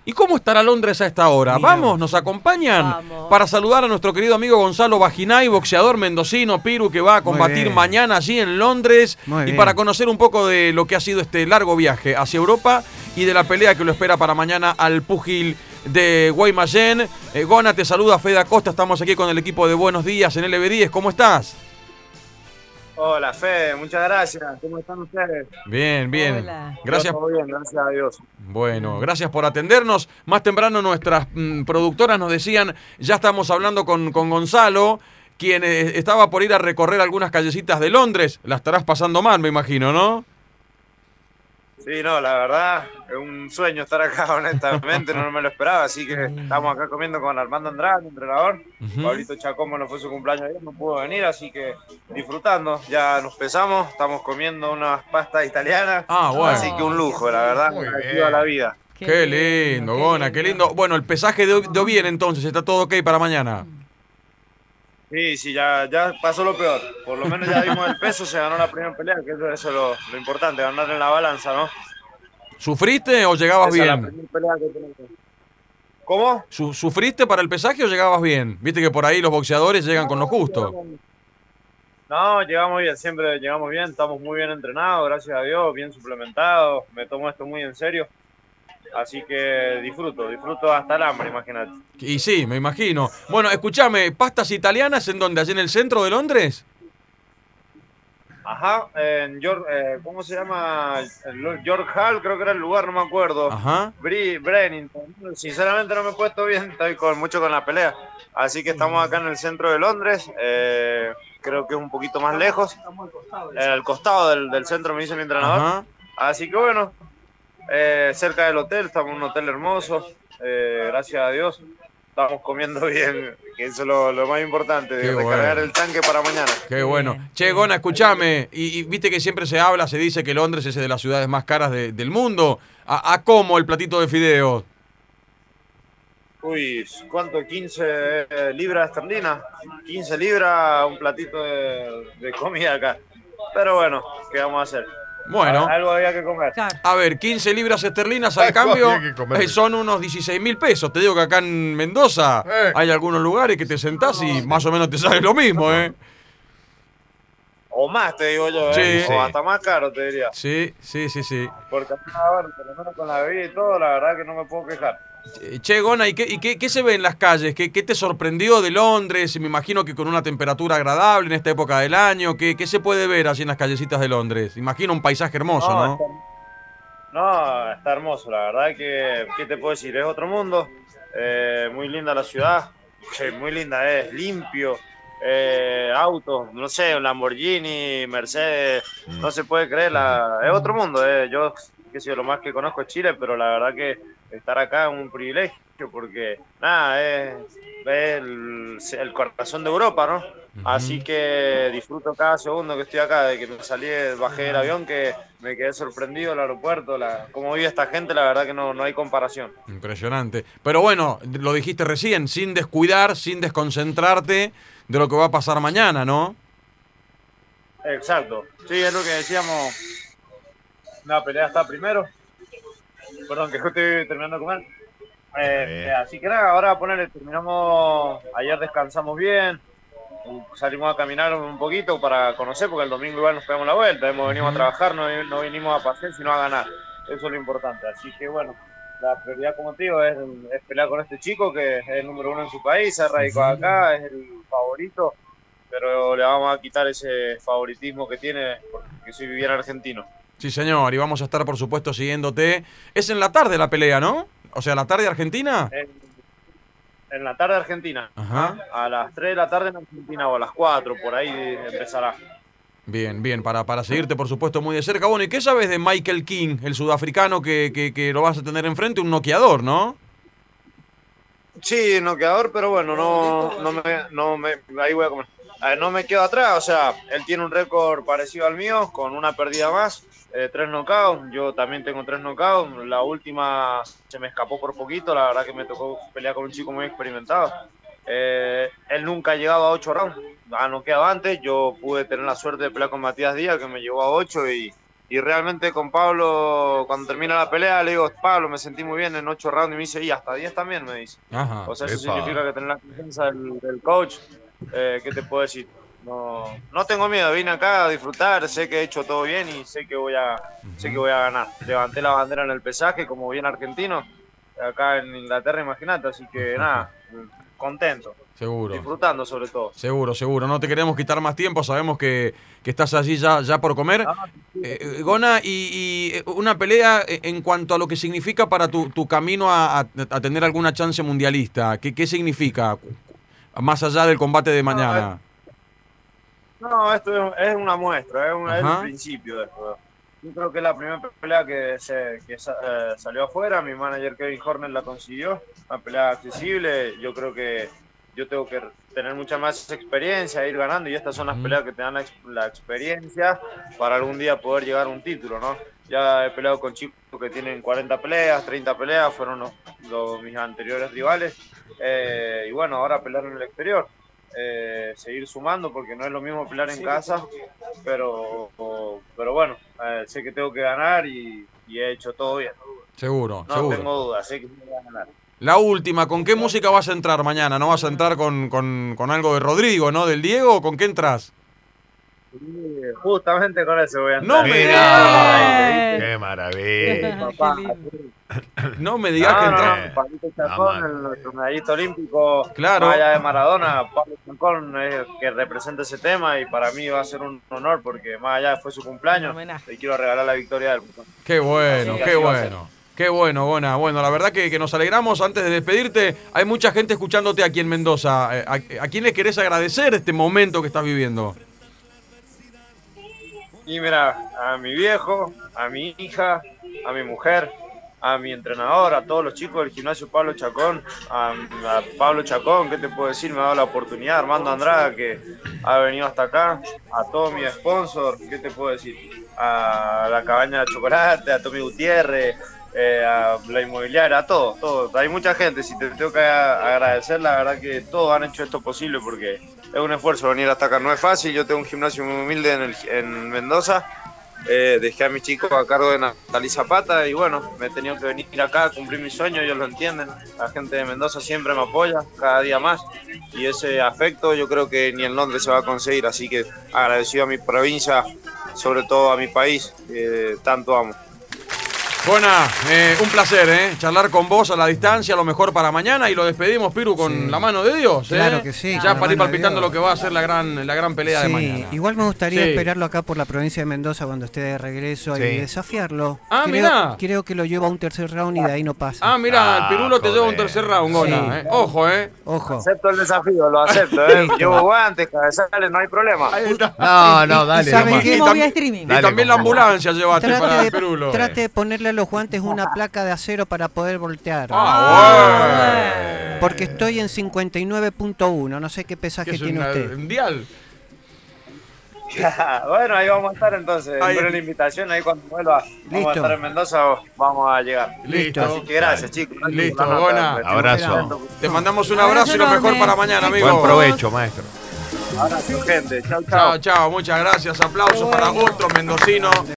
¿Y cómo estará Londres a esta hora? Mira. Vamos, nos acompañan para saludar a nuestro querido amigo Gonzalo Baginay, boxeador mendocino, Piru, que va a combatir mañana allí en Londres. Y para conocer un poco de lo que ha sido este largo viaje hacia Europa y de la pelea que lo espera para mañana al púgil de Guaymallén. Gona, te saluda Fede Acosta, estamos aquí con el equipo de Buenos Días en LB10. ¿Cómo estás? Hola, Fede, muchas gracias. ¿Cómo están ustedes? Bien, bien. Hola. Gracias. Todo bien, gracias a Dios. Bueno, gracias por atendernos. Más temprano nuestras productoras nos decían, ya estamos hablando con Gonzalo, quien estaba por ir a recorrer algunas callecitas de Londres. La estarás pasando mal, me imagino, ¿no? Sí, no, la verdad, es un sueño estar acá, honestamente, no me lo esperaba, así que estamos acá comiendo con Armando Andrade, mi entrenador. Pablito Chacón, no fue su cumpleaños ayer, no pudo venir, así que disfrutando, ya nos pesamos, estamos comiendo unas pastas italianas, bueno. Así que un lujo, la verdad, agradecido a la vida. Qué lindo, Gona, qué lindo. Bueno, el pesaje dio bien entonces, está todo ok para mañana. Sí, ya pasó lo peor. Por lo menos ya dimos el peso, se ganó la primera pelea, que eso es lo importante, ganar en la balanza, ¿no? ¿Sufriste o llegabas Esa bien? es la primera pelea que tenemos. ¿Cómo? ¿Sufriste para el pesaje o llegabas bien? Viste que por ahí los boxeadores llegan con lo justo. No, llegamos bien, siempre llegamos bien, estamos muy bien entrenados, gracias a Dios, bien suplementados, me tomo esto muy en serio. Así que disfruto hasta el hambre, imagínate. Y sí, me imagino. Bueno, escúchame, ¿pastas italianas en dónde? ¿Allí en el centro de Londres? Ajá, en York, ¿cómo se llama? York Hall, creo que era el lugar, no me acuerdo. Ajá. Brennington. Sinceramente no me he puesto bien, estoy mucho con la pelea. Así que estamos acá en el centro de Londres, creo que es un poquito más lejos. Al costado del centro, me dice mi entrenador. Ajá. Así que bueno, cerca del hotel, estamos en un hotel hermoso, gracias a Dios. Estamos comiendo bien, que eso es lo más importante, de recargar el tanque para mañana. Qué bueno. Che, Gona, escúchame, y viste que siempre se habla, se dice que Londres es de las ciudades más caras del mundo. ¿A cómo el platito de fideos? Uy, ¿cuánto? 15 libras esterlinas. 15 libras, un platito de comida acá. Pero bueno, ¿qué vamos a hacer? Bueno, algo había que comer. A ver, 15 libras esterlinas al cambio son unos 16.000 pesos. Te digo que acá en Mendoza hay algunos lugares que te sentás y más o menos te sale lo mismo, ¿eh? O más, te digo yo, ¿eh? Sí. O hasta más caro, te diría. Sí. Porque bueno, por lo menos con la bebida y todo, la verdad que no me puedo quejar. Che, Gona, ¿y qué se ve en las calles? ¿Qué te sorprendió de Londres? Me imagino que con una temperatura agradable en esta época del año. ¿Qué se puede ver así en las callecitas de Londres? Imagino un paisaje hermoso, ¿no? Está hermoso, la verdad que, ¿qué te puedo decir? Es otro mundo, muy linda la ciudad, muy linda, es limpio, autos, no sé, un Lamborghini, Mercedes, no se puede creer, es otro mundo, yo, qué sé yo, lo más que conozco es Chile, pero la verdad que estar acá es un privilegio, porque nada, es el corazón de Europa, ¿no? Así que disfruto cada segundo que estoy acá, de que me salí, bajé del avión, que me quedé sorprendido el aeropuerto, cómo vive esta gente, la verdad que no hay comparación. Impresionante. Pero bueno, lo dijiste recién, sin descuidar, sin desconcentrarte de lo que va a pasar mañana, ¿no? Exacto. Sí, es lo que decíamos. La pelea está primero. Perdón, que justo estoy terminando de comer. Así que nada, ahora terminamos, ayer descansamos bien, salimos a caminar un poquito para conocer, porque el domingo igual nos pegamos la vuelta, hemos venido a trabajar, no vinimos a pasear, sino a ganar, eso es lo importante, así que bueno, la prioridad, como te digo, es pelear con este chico, que es el número 1 en su país, se radicó acá, es el favorito, pero le vamos a quitar ese favoritismo que tiene, porque soy bien argentino. Sí, señor, y vamos a estar, por supuesto, siguiéndote. Es en la tarde la pelea, ¿no? O sea, ¿la tarde Argentina? En la tarde Argentina. Ajá. A las 3 de la tarde en Argentina o a las 4, por ahí empezará. Bien, para seguirte, por supuesto, muy de cerca. Bueno, ¿y qué sabes de Michael King, el sudafricano que lo vas a tener enfrente? Un noqueador, ¿no? Sí, noqueador, pero bueno, ahí voy a comer. No me quedo atrás, o sea, él tiene un récord parecido al mío, con una pérdida más, 3 knockouts, yo también tengo 3 knockouts, la última se me escapó por poquito, la verdad que me tocó pelear con un chico muy experimentado. Él nunca ha llegado a 8 rounds, ha noqueado antes, yo pude tener la suerte de pelear con Matías Díaz, que me llevó a 8 y Y realmente con Pablo, cuando termina la pelea, le digo, Pablo, me sentí muy bien en 8 rounds, y me dice, y hasta 10 también, me dice. Ajá, O sea, eso significa que tener la confianza del coach. ¿Qué te puedo decir? No tengo miedo, vine acá a disfrutar, sé que he hecho todo bien y sé que voy a ganar. Levanté la bandera en el pesaje como bien argentino, acá en Inglaterra, imagínate, así que nada, contento. Seguro. Disfrutando sobre todo. Seguro. No te queremos quitar más tiempo, sabemos que estás allí ya por comer. Gona, y una pelea en cuanto a lo que significa para tu camino a tener alguna chance mundialista. ¿Qué significa? Más allá del combate de mañana. No, esto es una muestra, es el principio de esto. Yo creo que es la primera pelea que salió afuera. Mi manager Kevin Horner la consiguió. Una pelea accesible. Yo creo que yo tengo que tener mucha más experiencia, ir ganando, y estas son las peleas que te dan la experiencia para algún día poder llegar a un título, ¿no? Ya he peleado con chicos que tienen 40 peleas, 30 peleas, fueron mis anteriores rivales, y bueno, ahora pelear en el exterior, seguir sumando, porque no es lo mismo pelear en casa, pero bueno, sé que tengo que ganar y he hecho todo bien. Seguro. No tengo dudas, sé que voy a ganar. La última, ¿con qué música vas a entrar mañana? ¿No vas a entrar con algo de Rodrigo, no? ¿Del Diego? ¿Con qué entras? Justamente con eso voy a entrar. ¡No me digas! ¡Qué maravilla! No me digas que entras. Pablito Chacón, nuestro medallista olímpico, claro, más allá de Maradona, Pablo Chacón es el que representa ese tema, y para mí va a ser un honor, porque más allá fue su cumpleaños, le quiero regalar la victoria del mundo. Qué bueno, qué bueno. Qué bueno, Gona. Bueno, la verdad que nos alegramos. Antes de despedirte, hay mucha gente escuchándote aquí en Mendoza. ¿A quién le querés agradecer este momento que estás viviendo? Y mira, a mi viejo, a mi hija, a mi mujer, a mi entrenador, a todos los chicos del gimnasio Pablo Chacón, a Pablo Chacón, ¿qué te puedo decir? Me ha dado la oportunidad, Armando Andrada, que ha venido hasta acá, a todos mis sponsors, ¿qué te puedo decir? A la Cabaña de Chocolate, a Tommy Gutiérrez, a la inmobiliaria, a todo. Hay mucha gente, si te tengo que agradecer, la verdad que todos han hecho esto posible, porque es un esfuerzo venir hasta acá, no es fácil. Yo tengo un gimnasio muy humilde en Mendoza, dejé a mis chicos a cargo de Natalí Zapata, y bueno, me he tenido que venir acá a cumplir mi sueño, ellos lo entienden. La gente de Mendoza siempre me apoya, cada día más, y ese afecto yo creo que ni en Londres se va a conseguir, así que agradecido a mi provincia, sobre todo a mi país, tanto amo. Gona, un placer, charlar con vos a la distancia, lo mejor para mañana, y lo despedimos, Piru, con la mano de Dios. Claro que sí. Ya para ir palpitando lo que va a ser la gran pelea de mañana. Igual me gustaría esperarlo acá por la provincia de Mendoza cuando esté de regreso y desafiarlo. Mirá. Creo que lo lleva a un tercer round y de ahí no pasa. Mirá, el Pirulo te lleva a un tercer round, Gona. Sí. Ojo. Acepto el desafío, lo acepto. Llevo guantes, cabezales, no hay problema. No, dale. Y también la ambulancia llevaste para el Pirulo. Trate de ponerle los guantes una placa de acero para poder voltear. Porque estoy en 59.1, no sé qué pesaje tiene usted. ¿Un dial? Bueno, ahí vamos a estar entonces. Espero la invitación, ahí cuando vuelva. Vamos a estar en Mendoza, vamos a llegar. Listo. Así que gracias, chicos. Listo, Gona. Abrazo. Te mandamos un abrazo y lo mejor para mañana, amigo. Buen provecho, maestro. Abrazo, gente. Chau. Chao. Muchas gracias. Aplausos para otro mendocino.